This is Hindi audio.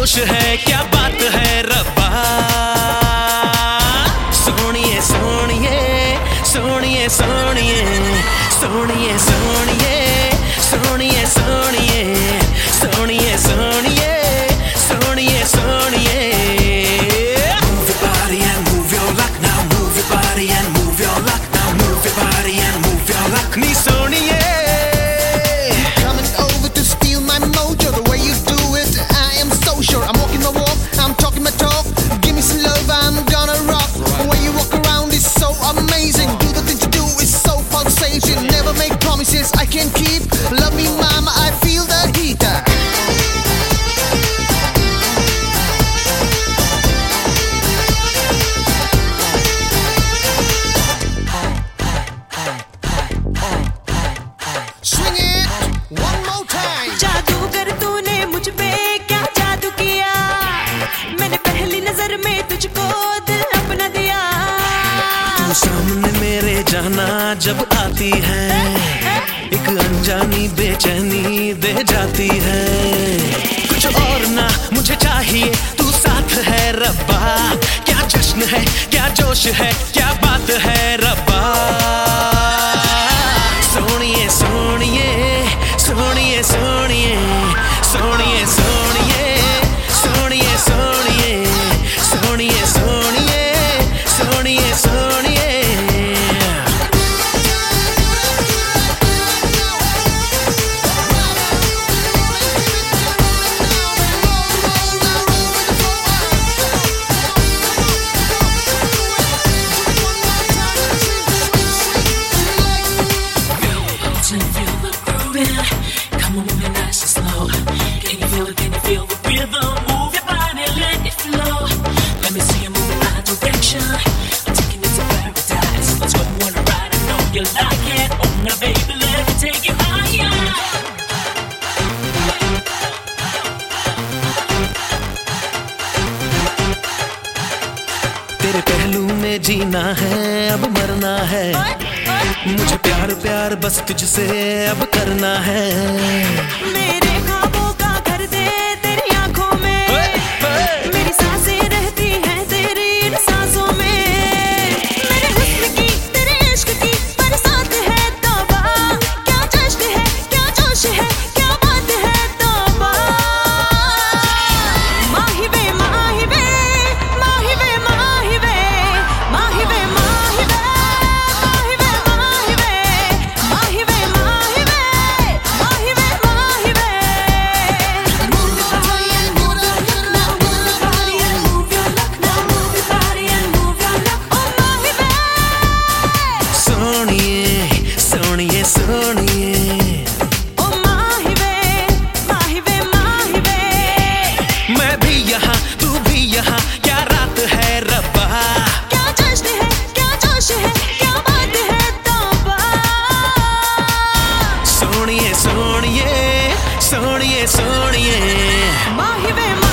जोश है, क्या बात है रब्बा। सोनिए सोनिए सोनिए सोनिए सोनिए सोनिए सोनिए सोनिए सोनिए सोनिए सोनिए सोनिए। Move your body and move your luck now. Move your body and move your luck now. Move your body and move your luck. Knee सोनिए coming over to steal my mojo. The way you do it, I am so sure. I'm walking my walk, I'm talking my talk. Give me some love, I'm gonna rock. The way you walk around is so amazing. Do the things you do is so pulsating. Never make promises I can't keep. Love me, mama, I feel the heat. Swing it one more time. जादूगर तूने मुझ पे क्या जादू किया, मैंने पहली नजर में तुझको दिल अपना दिया। तू सामने मेरे जाना जब आती है, एक अनजानी बेचैनी दे जाती है। कुछ और ना मुझे चाहिए, तू साथ है रब्बा। क्या जश्न है, क्या जोश है, क्या बात है रब्बा। सोनिए सोनिए सोनिए सोनिए सोनिए सोनिए सोनिए सोनिए सोनिए सोनिए सोनिए सोनिए। Come on, move it nice and slow. Can you feel it? Can you feel the rhythm? Move your body, let it flow. Let me see you move in my direction. I'm taking it to paradise. Let's go on a ride. I know you like it. Oh, now baby, let me take you higher. तेरे पहलू में जीना है, अब मरना है। मुझे प्यार प्यार बस तुझसे अब करना है। मेरे ख्वाबों का घर दे तेरी आंखों में, मेरी सांसें रहती हैं तेरी इन सांसों में। मेरे हुस्न की तेरे इश्क की बरसात है तौबा। क्या जश्न है, क्या जोश है, क्या बात है तौबा। माही वे माही वे माही वे माही वे माही वे माही वे माही वे माही वे माही वे माही वे माही वे माही वे। Move your body and move your luck now. Move your body and move your luck now. Move your body and move your luck. Oh माही वे सोनिए सोनिए सोनिए ओ माही वे माही वे। मैं भी यहाँ तू भी यहाँ, क्या रात है रब्बा। क्या जश्न है, क्या जोश है, क्या बात है तौबा। सोनिए सोनिए सोनिए सोनिए माही वे